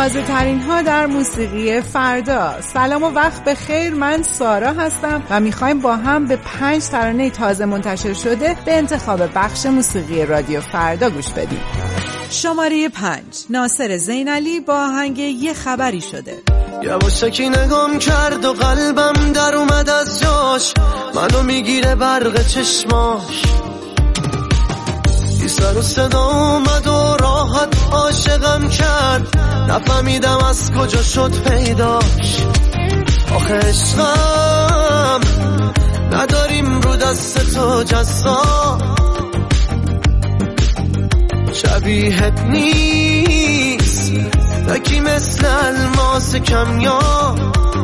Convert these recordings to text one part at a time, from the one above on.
تازه ترین ها در موسیقی فردا. سلام و وقت بخیر، من سارا هستم و میخوایم با هم به 5 ترانه تازه منتشر شده به انتخاب بخش موسیقی رادیو فردا گوش بدیم. شماره 5، ناصر زینالی با آهنگ یه خبری شده. یواشکی نگام کرد و قلبم در اومد از جاش، منو میگیره برق چشماش، بی سر و صدا اومد و راحت عاشقم کرد، نفهمیدم از کجا شد پیداش. آخه عشقم نداریم رو دست تو جزا، شبیهت نیست نکی مثل الماس کمیاب.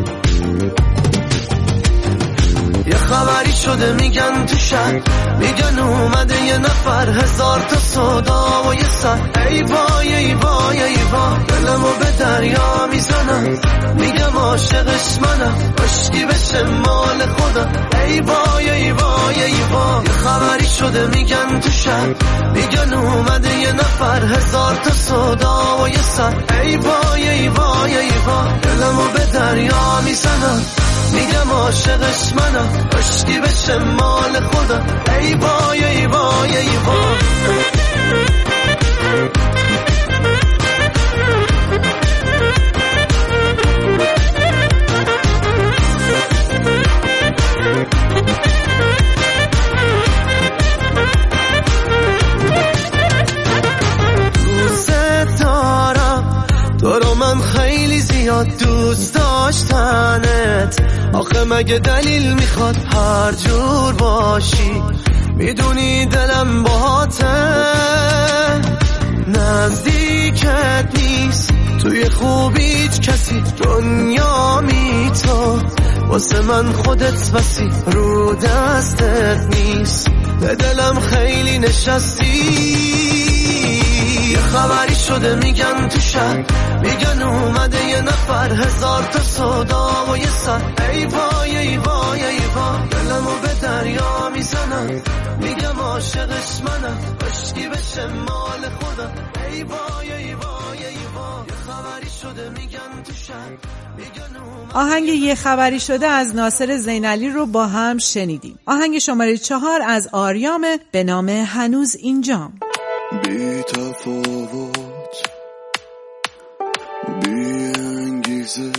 یه خبری شده میگن تو شهر، میگن اومده یه نفر، 1000 تا صدا و یه سر. ای وای ای وای ای وای، دلمو به دریا میزنم، میگم عاشقش منم، عشقی بشه مال خودم. ای وای ای وای ای وای، یه خبری شده میگن تو شهر، میگن اومده یه نفر، 1000 تا صدا و یه سر. ای وای ای وای ای وای، دلمو به دریا میزنم، میگم عاشقش منم، عشقی بشه مال خودم. ای وای ای وای ای وای. دوست دارم تو رو، من خیلی زیاد دوست داشتنت، آخه مگه دلیل میخواد هر جور باشی؟ میدونی دلم باهاته، نزدیکت نیست توی خوبیت کسی، دنیا می تو واسه من خودت وسی، رو دستت نیست به دلم خیلی نشستی. یه خبری شده میگن تو شهر، میگن اومده یه نفر، 1000 تا صدا و یه سر. ای وای ای وای ای وای، دلمو به دریا میزنم، میگم عاشقش منم، عشقی بشه مال خودم. ای وای ای وای ای وای، یه خبری شده میگن تو شهر، میگن اومده. آهنگ یه خبری شده از ناصر زینالی رو با هم شنیدیم. آهنگ شماره 4 از آریامه به نام هنوز اینجام. بی تفاوت، بی انگیزه،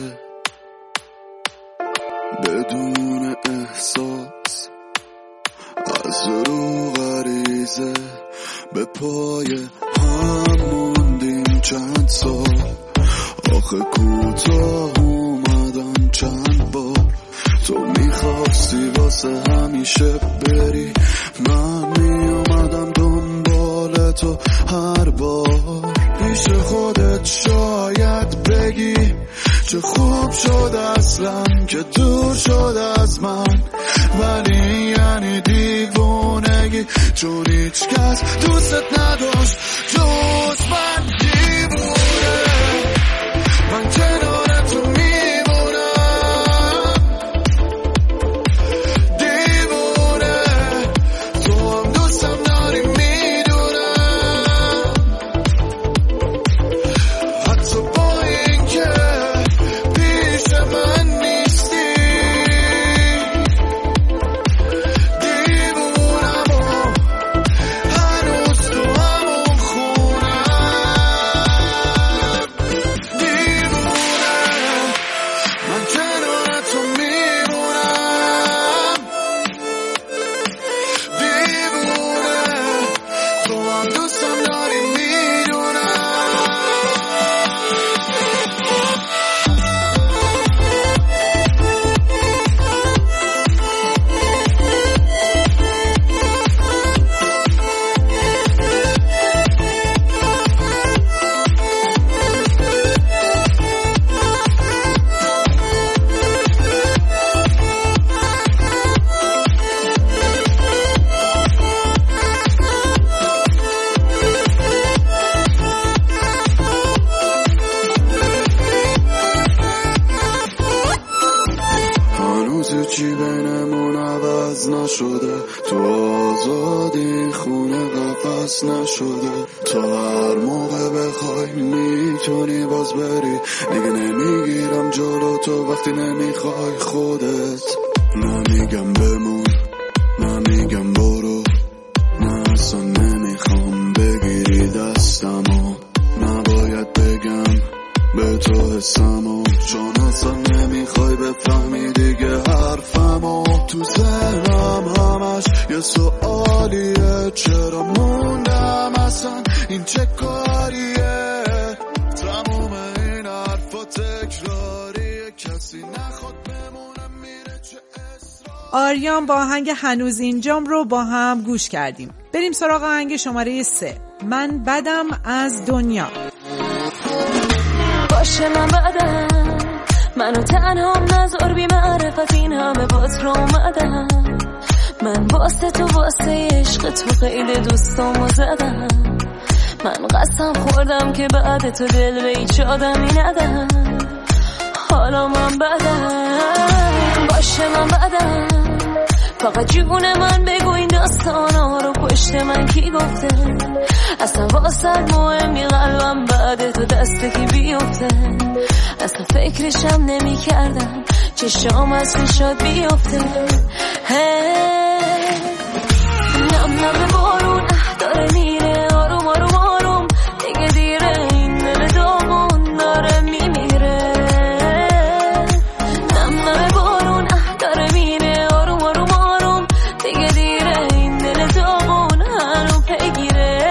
بدون احساس، از رو غریزه به پای هم موندیم چند سال، آخه کوتاه اومدم چند بار. تو میخواستی واسه همیشه بری، من میومدم دنبال تو هر بار. پیش خودت شاید بگی چه خوب شد اصلا که دور شد از من، ولی یعنی دیوونگی، چون هیچ کس دوستت نداشت جز من. دیوونه من کنار تو میمونم، دیوونه تو هم دوستم داری میدونم، حتی با این که پیش من نیستی. دیوونم و هنوز تو همون خونم، دیوونه من کنار تو میمونم، دیوونه تو هم دوستم داری میدونم. هنوز چی بینمون عوض نشده، تو آزادی خونه قفل عوض نشده. تا هر موقع بخوای میتونی باز بری، دیگه نمیگیرم جلو تو وقتی نمیخوای خودت. نمیگم بمون، نمیگم برو، نه اصلا نمیخوام بگیری دستمو. نباید بگم به تو حسمو، چون اصلا نمیخوای بفهمی دیگه حرفمو. تو ذهنم همش یه سوالیه، چرا موندم اصلا این چه کاریه؟ تموم این حرفا تکراریه، کسی نخواد بمونم میره چه اصرار. آریان با آهنگ هنوز اینجام رو با هم گوش کردیم. بریم سراغ آهنگ شماره 3، من بدم از دنیا. باشه من بدم، منو تنها نذار بی معرفت، این همه باز رو اومدم. من واسه تو واسه عشق تو خیلی دوستامو زدم. من قسم خوردم که بعد تو دل به هیچ آدمی ندم. حالا من بدم، باشه من بدم. فقط جون من بگو این داستانا رو پشت من کی گفته؟ اصلا واسه مهمی قلبم بعد تو دست کی بیفته؟ اصلا فکرشم نمی کردم چشام از فشاد بیفته. نم نم بارون داره میره آروم آروم آروم، دیگه دیره این دل دامون داره میمیره. نم نم بارون داره میره آروم آروم آروم، دیگه دیره این دل دامون هنو پیگیره.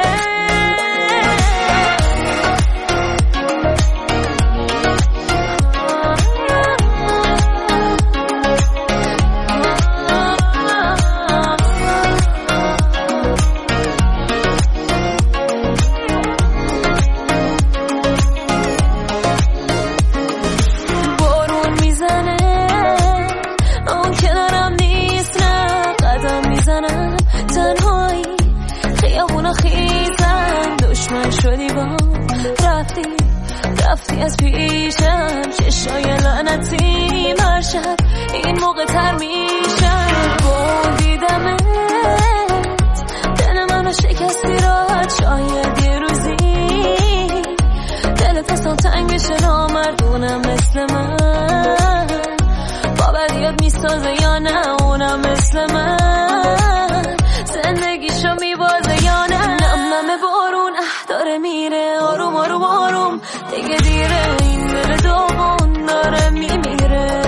رفتی از پیشم، چشای لعنتی مرشب این موقع تر میشم. بودیدمت دل منو شکستی راحت، شاید یه روزی دلت اصلا تنگ بشه نامردونم مثل من. باوریات میسازه یا نه اونم مثل من، زندگیشو میبازه یا نه. نم بارون داره میره آروم آروم آروم، دیگه دیره این دل دومون داره میمیره.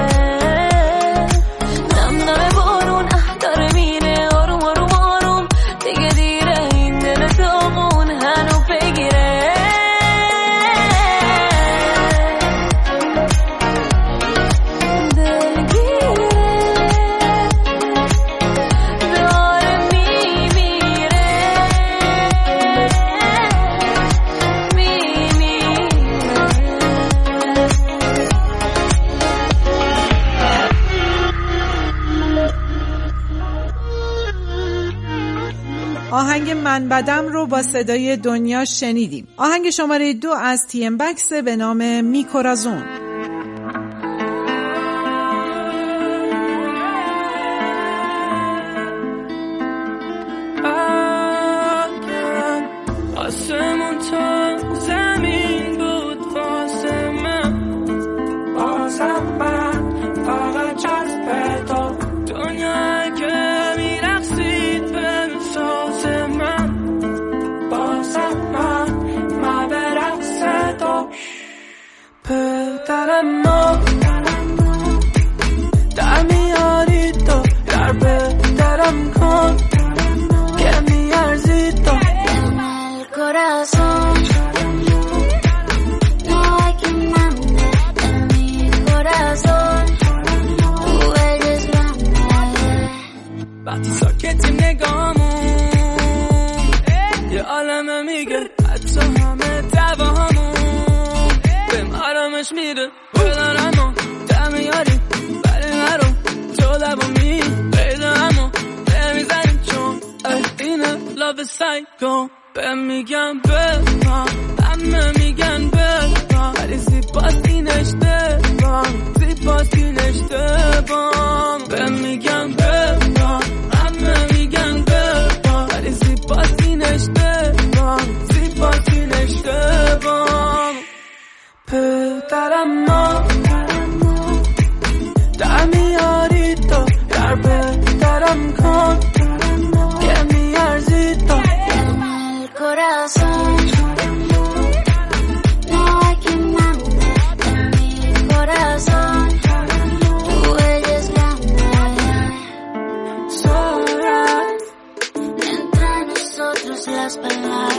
نم بارون داره میره آروم آروم آروم، دیگه دیره این دل دومون هنو بگیره. آهنگ من بدم رو با صدای دنیا شنیدیم. آهنگ شماره 2 از TM Bax به نام میکورازون. آسمون تا زمین بود واسه من، بازم من فقط جذب تو. دنیا که میرقصید به ساز من، بازم من به رقص تو. پدرم ما در میاری تو، در پدرم کن که میارزی تو. Corazón, no hay quien mande en mi corazón, tú eres grande. وقتی ساکتیم نگامون یه عالمه میگه، حتی همه دعواهامون بهم آرامش میده. بدارم دم یاری برای مرو تو لبا میبیده، اما نمیزنیم چون اینه لاو سایکو. بهم میگم بفهم، همه میگن بفهم، ولی زیباست این اشتباه، زیباست این اشتباه. بهم میگم بفهم، همه میگن بفهم، ولی زیباست این اشتباه. despegar.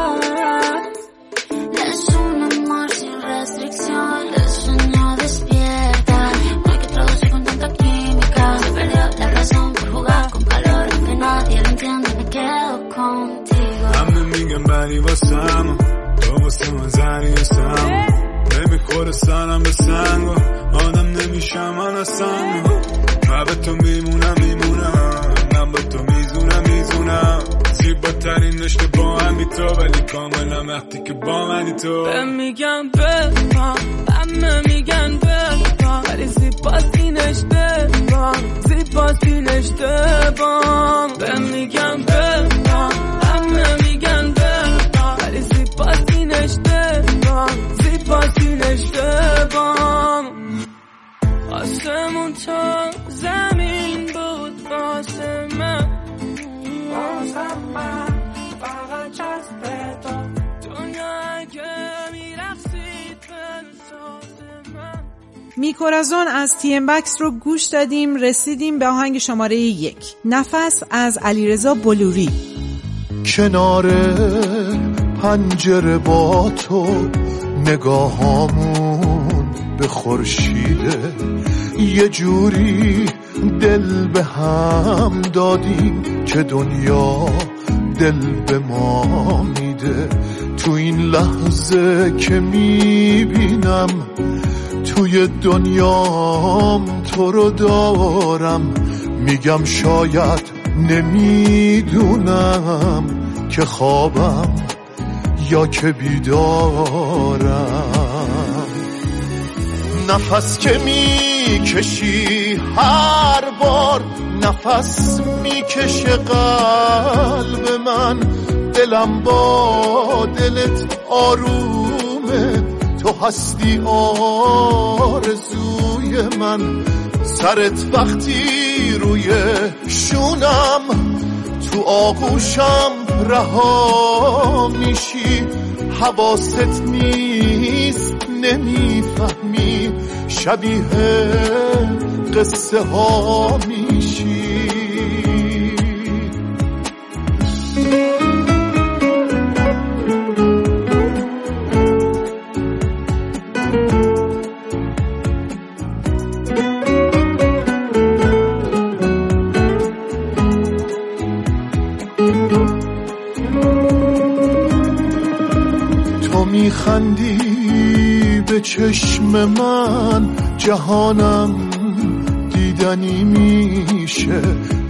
Es un amor sin restricción, el sueño despierta. No hay que traducir con tanta química. Se perdió la razón por jugar con calor. Aunque nadie lo entiende, me quedo contigo. همه میگن بری واسم تو واسه من زنی هستم نمیخوره سرم به سنگو آدم نمیشم من اصلا من به تو میمونم من به تو میزونم زیباترین رشته با همی تو ولی کاملا وقتی که با منی تو به میگم بفهم همه میگن بفهم ولی زیباتین اشتباه زیباتین اشتباه به میگم بفهم همه میگن بفهم ولی زیباتین اشتباه زیباتین اشتباه آسمون تا زمین بود واسه من فقط جذب تو دنیا که میرخصید به ساز من. میکورازون از TM Bax رو گوش دادیم. رسیدیم به آهنگ شماره 1 نفس از علیرضا بلوری. کنار پنجره با تو نگاهامون به خورشیده یه جوری دل به هم دادیم که دنیا دل به ما میده. تو این لحظه که میبینم توی دنیام تو رو دارم میگم شاید نمیدونم که خوابم یا که بیدارم. نفس که میکشی هر بار نفس میکشه قلب من دلم با دلت آرومه تو هستی آرزوی من. سرت وقتی روی شونم تو آغوشم رها میشی حواست نیست نمیفهمی شبیه قصه ها میشی. تو میخندی به چشم من جهانم دیدنی میشه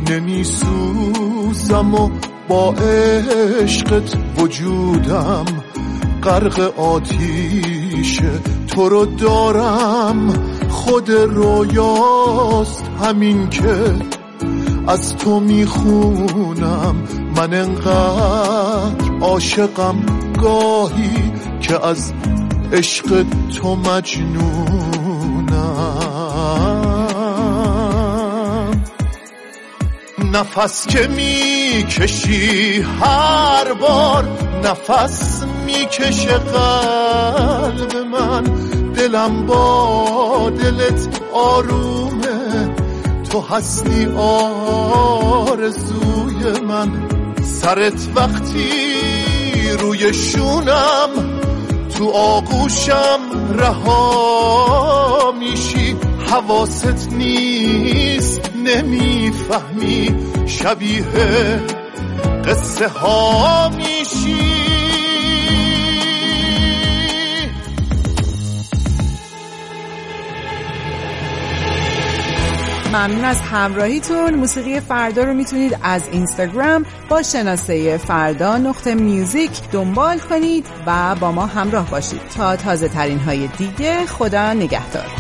نمیسوزم و با عشقت وجودم غرق آتیشه. تو رو دارم خود رویاست همین که از تو میخونم. من انقدر عاشقم گاهی که از عشق تو مجنونم. نفس که میکشی هر بار نفس میکشه قلب من دلم با دلت آرومه تو هستی آرزوی من. سرت وقتی روی شونم تو آغوشم رها میشی حواست نیست نمیفهمی شبیه قصه ها میشی. ممنون از همراهیتون. موسیقی فردا رو میتونید از اینستاگرام با شناسه فردا.music دنبال کنید و با ما همراه باشید تا تازه ترین های دیگه. خدا نگهدار.